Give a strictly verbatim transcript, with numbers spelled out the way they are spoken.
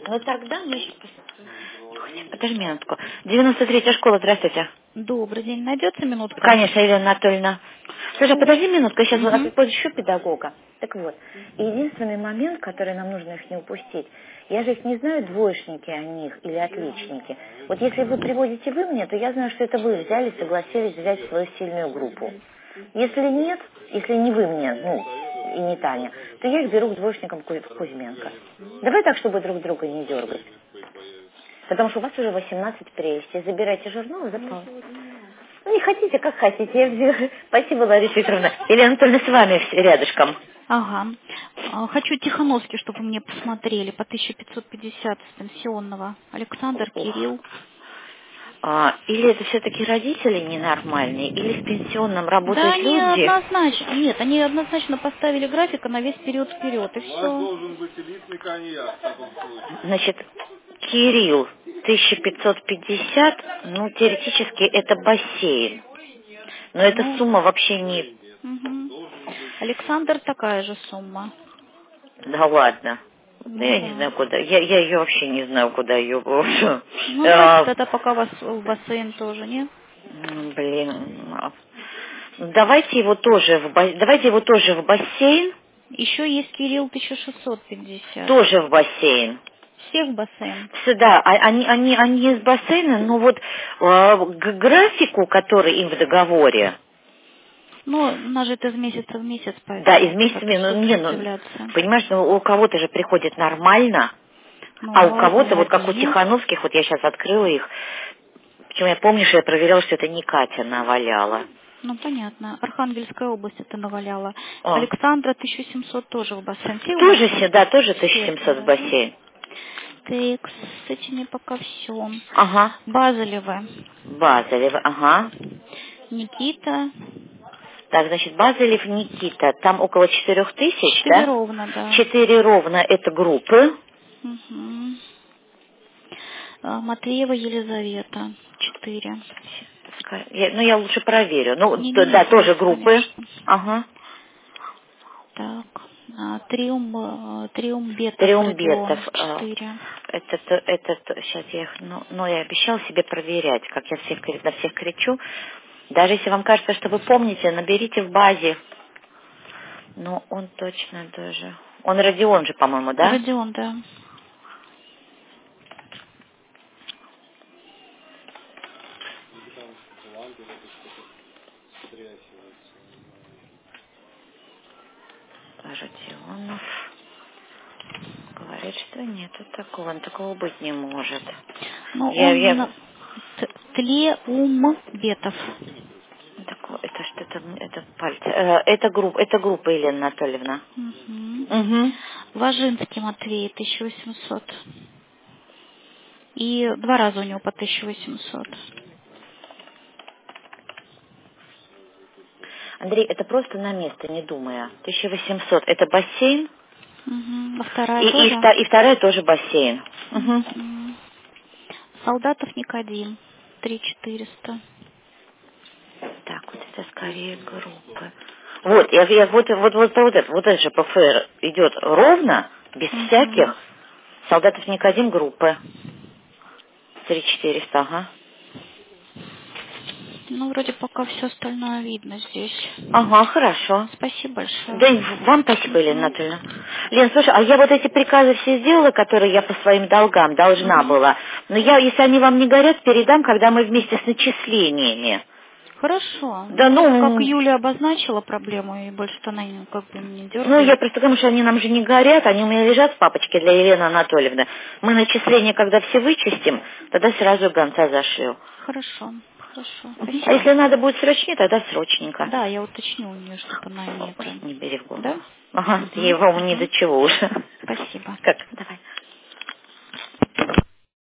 Но тогда мы... Ой, подожди минутку. девяносто третья школа, здравствуйте. Добрый день. Найдется минутка? Конечно, Елена Анатольевна. Слушай, подожди минутку, я сейчас Угу. подыщу педагога. Так вот, единственный момент, который нам нужно их не упустить, я же их не знаю, двоечники они их или отличники. Вот если вы приводите вы мне, то я знаю, что это вы взяли, согласились взять в свою сильную группу. Если нет, если не вы мне, ну, и не Таня, то я их беру к двоечникам Ку- Кузьменко. Давай так, чтобы друг друга не дергать. Потому что у вас уже восемнадцать прелестей. Забирайте журнал, запал. Ну, не хотите, как хотите. Я взяла. Спасибо, Лариса Викторовна. Елена Анатольевна с вами вс- рядышком. Ага. А, Хочу Тихановский, чтобы вы мне посмотрели по тысяча пятьсот пятьдесят с пенсионного. Александр, Ох. Кирилл. А, или это все-таки родители ненормальные, или в пенсионном Да, работают они люди. однозначно, нет, они однозначно поставили графика на весь период вперед, и У вас все. должен быть элитный коньяк в таком случае. Значит, Кирилл, тысяча пятьсот пятьдесят, ну, теоретически это бассейн. Но эта Ну, сумма вообще не... угу. Александр такая же сумма. Да ладно. Да Ну я не да. знаю, куда. Я, я ее вообще не знаю, куда ее брошу. Ну давайте А, тогда пока вас в бассейн тоже, не? м, блин. а, Давайте его тоже в ба- давайте его тоже в бассейн. Еще есть Кирилл тысяча шестьсот пятьдесят. Тоже в бассейн. Всех в бассейн. Да, а- они, они, они из бассейна, но вот а, к графику, который им в договоре, Ну, у нас же это из месяца в месяц, да, поэтому из тут месяца, это в месяц, все ну, не, будет ну, являться. понимаешь, ну, у кого-то же приходит нормально, а у Ну, один кого-то, в вот как у один, нет? Тихановских, вот я сейчас открыла их, почему я помню, что я проверяла, что это не Катя наваляла. Ну, понятно. Архангельская область это наваляла. О, Александра тысяча семьсот тоже в бассейн. Всех в тоже, бассейн? се- да, тоже Всех тысяча семьсот в тогда, да? бассейн. Так, с этими пока все. Ага, Базелевы. Базелев, ага. Никита. Так, значит, Базелев Никита, там около четырех тысяч, Четыре да? ровно, да. Четыре ровно это группы. Угу. А, Матвеева Елизавета. Четыре. Ска- я- ну, я лучше проверю. Ну, т- Не-не-не, да, тоже сразу, группы. конечно. Ага. Так. А, Триум, э, Триумбетов Родион. Триумбетов. э, Четыре. Это, то- это, то- сейчас я их, ну, ну, я обещала себе проверять, как я всех, кри- на всех кричу. Даже если вам кажется, что вы помните, наберите в базе. Ну, он точно даже. Он Родион же, по-моему, да? Родион, да. Родионов. Говорит, что нету такого, он такого быть не может. Но Я, я, он Т- Тлеумбетов. такое, это что-то, это пальцы. Э, это группа, это группа, Елена Анатольевна. Угу. Угу. Важинский Матвей, тысяча восемьсот. И два раза у него по тысяча восемьсот. Андрей, это просто на место, не думая. тысяча восемьсот, это бассейн, Угу. А вторая и, и, тоже? вта- и вторая тоже бассейн. Угу. Угу. Солдатов Никодим, три четыреста. Так, вот это скорее группы. Вот, я, я вот, вот, вот, вот, это, вот это же ПФР идет ровно, без Угу. всяких. Солдатов Никодим группы. три четыреста, ага. Ну, вроде пока все остальное видно здесь. Ага, хорошо. Спасибо Да большое. и вам спасибо, Елена Угу. Анатольевна. Лен, слушай, а я вот эти приказы все сделала, которые я по своим долгам должна Угу. была. Но я, если они вам не горят, передам, когда мы вместе с начислениями. Хорошо. Да Ну, просто как ну, Юля обозначила проблему, и больше-то она не- как бы не ну я дергает. просто потому, что они нам же не горят, они у меня лежат в папочке для Елены Анатольевны. Мы начисления, когда все вычистим, тогда сразу гонца зашлю. Хорошо. Хорошо. Мгм. А Спасибо. если надо будет срочнее, тогда срочненько. Да, я уточню у нее, чтобы она не Ой, это. не бери в голову. Да? Ага, Угу. ей, по-моему, ни до Угу. чего уже. Спасибо. Как? Давай.